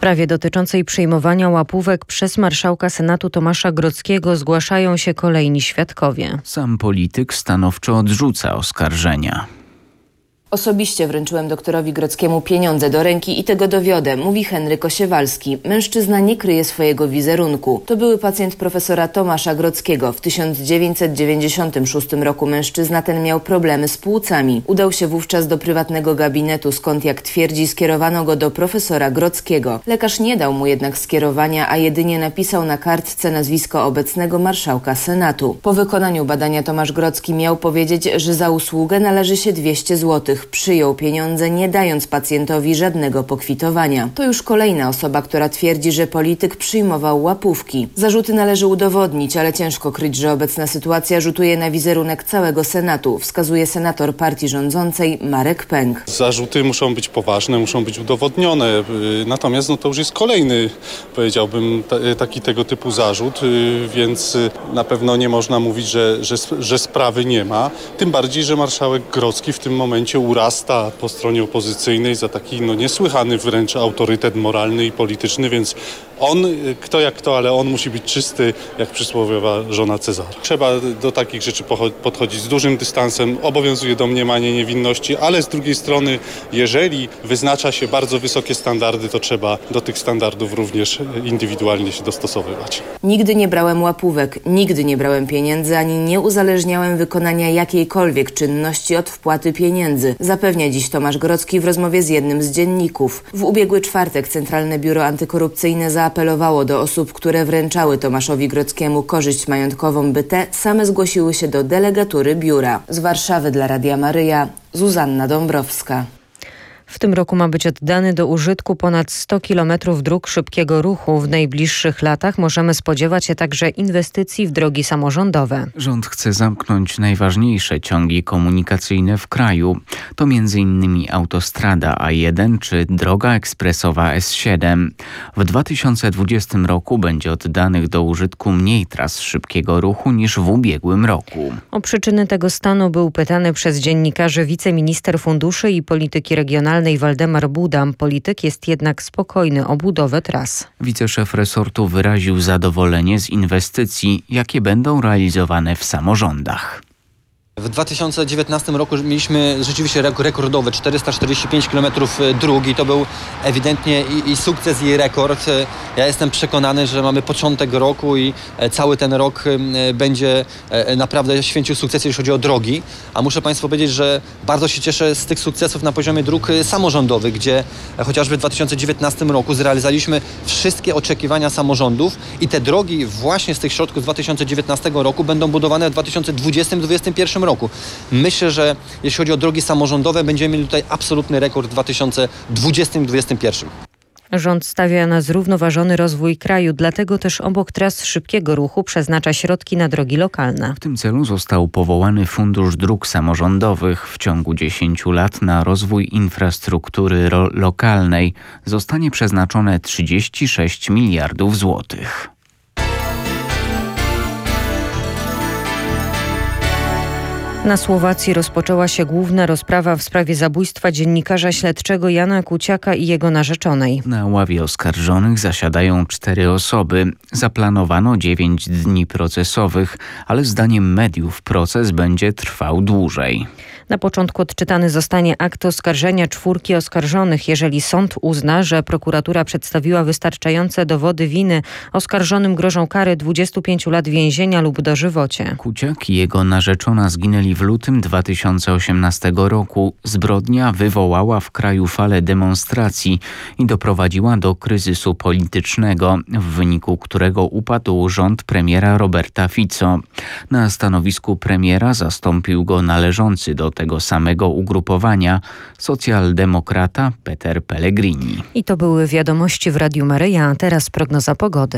sprawie dotyczącej przyjmowania łapówek przez marszałka Senatu Tomasza Grodzkiego zgłaszają się kolejni świadkowie. Sam polityk stanowczo odrzuca oskarżenia. Osobiście wręczyłem doktorowi Grodzkiemu pieniądze do ręki i tego dowiodę, mówi Henryk Osiewalski. Mężczyzna nie kryje swojego wizerunku. To były pacjent profesora Tomasza Grodzkiego. W 1996 roku mężczyzna ten miał problemy z płucami. Udał się wówczas do prywatnego gabinetu, skąd, jak twierdzi, skierowano go do profesora Grodzkiego. Lekarz nie dał mu jednak skierowania, a jedynie napisał na kartce nazwisko obecnego marszałka Senatu. Po wykonaniu badania Tomasz Grodzki miał powiedzieć, że za usługę należy się 200 zł. Przyjął pieniądze, nie dając pacjentowi żadnego pokwitowania. To już kolejna osoba, która twierdzi, że polityk przyjmował łapówki. Zarzuty należy udowodnić, ale ciężko kryć, że obecna sytuacja rzutuje na wizerunek całego Senatu, wskazuje senator partii rządzącej Marek Pęk. Zarzuty muszą być poważne, muszą być udowodnione. Natomiast to już jest kolejny, powiedziałbym, taki tego typu zarzut, więc na pewno nie można mówić, że sprawy nie ma. Tym bardziej, że marszałek Grodzki w tym momencie urasta po stronie opozycyjnej za taki niesłychany wręcz autorytet moralny i polityczny, więc on, kto jak kto, ale on musi być czysty jak przysłowiowa żona Cezara. Trzeba do takich rzeczy podchodzić z dużym dystansem. Obowiązuje domniemanie niewinności, ale z drugiej strony, jeżeli wyznacza się bardzo wysokie standardy, to trzeba do tych standardów również indywidualnie się dostosowywać. Nigdy nie brałem łapówek, nigdy nie brałem pieniędzy, ani nie uzależniałem wykonania jakiejkolwiek czynności od wpłaty pieniędzy, zapewnia dziś Tomasz Grodzki w rozmowie z jednym z dzienników. W ubiegły czwartek Centralne Biuro Antykorupcyjne zaapelowało do osób, które wręczały Tomaszowi Grodzkiemu korzyść majątkową, by te same zgłosiły się do delegatury biura. Z Warszawy dla Radia Maryja, Zuzanna Dąbrowska. W tym roku ma być oddany do użytku ponad 100 kilometrów dróg szybkiego ruchu. W najbliższych latach możemy spodziewać się także inwestycji w drogi samorządowe. Rząd chce zamknąć najważniejsze ciągi komunikacyjne w kraju. To m.in. autostrada A1 czy droga ekspresowa S7. W 2020 roku będzie oddanych do użytku mniej tras szybkiego ruchu niż w ubiegłym roku. O przyczyny tego stanu był pytany przez dziennikarzy wiceminister funduszy i polityki regionalnej Waldemar Buda. Polityk jest jednak spokojny o budowę tras. Wiceszef resortu wyraził zadowolenie z inwestycji, jakie będą realizowane w samorządach. W 2019 roku mieliśmy rzeczywiście rekordowe 445 km dróg i to był ewidentnie i sukces, i rekord. Ja jestem przekonany, że mamy początek roku i cały ten rok będzie naprawdę święcił sukcesy, jeśli chodzi o drogi. A muszę Państwu powiedzieć, że bardzo się cieszę z tych sukcesów na poziomie dróg samorządowych, gdzie chociażby w 2019 roku zrealizowaliśmy wszystkie oczekiwania samorządów i te drogi właśnie z tych środków z 2019 roku będą budowane w 2020-2021 roku. Myślę, że jeśli chodzi o drogi samorządowe, będziemy mieli tutaj absolutny rekord w 2020-2021. Rząd stawia na zrównoważony rozwój kraju, dlatego też obok tras szybkiego ruchu przeznacza środki na drogi lokalne. W tym celu został powołany Fundusz Dróg Samorządowych. W ciągu 10 lat na rozwój infrastruktury lokalnej zostanie przeznaczone 36 miliardów złotych. Na Słowacji rozpoczęła się główna rozprawa w sprawie zabójstwa dziennikarza śledczego Jana Kuciaka i jego narzeczonej. Na ławie oskarżonych zasiadają 4 osoby. Zaplanowano 9 dni procesowych, ale zdaniem mediów proces będzie trwał dłużej. Na początku odczytany zostanie akt oskarżenia 4 oskarżonych. Jeżeli sąd uzna, że prokuratura przedstawiła wystarczające dowody winy, oskarżonym grożą kary 25 lat więzienia lub dożywocie. Kuciak i jego narzeczona zginęli w lutym 2018 roku. Zbrodnia wywołała w kraju falę demonstracji i doprowadziła do kryzysu politycznego, w wyniku którego upadł rząd premiera Roberta Fico. Na stanowisku premiera zastąpił go należący do tego samego ugrupowania socjaldemokrata Peter Pellegrini. I to były wiadomości w Radiu Maryja, a teraz prognoza pogody.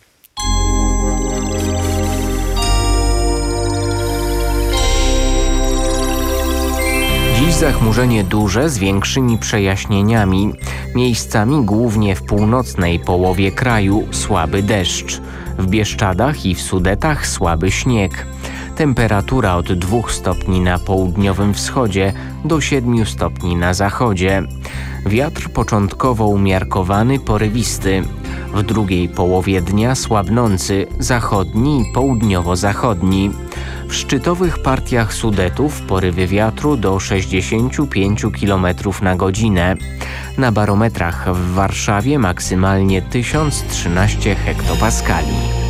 Dziś zachmurzenie duże z większymi przejaśnieniami. Miejscami głównie w północnej połowie kraju słaby deszcz. W Bieszczadach i w Sudetach słaby śnieg. Temperatura od 2 stopni na południowym wschodzie do 7 stopni na zachodzie. Wiatr początkowo umiarkowany, porywisty. W drugiej połowie dnia słabnący, zachodni i południowo-zachodni. W szczytowych partiach Sudetów porywy wiatru do 65 km na godzinę. Na barometrach w Warszawie maksymalnie 1013 hektopaskali.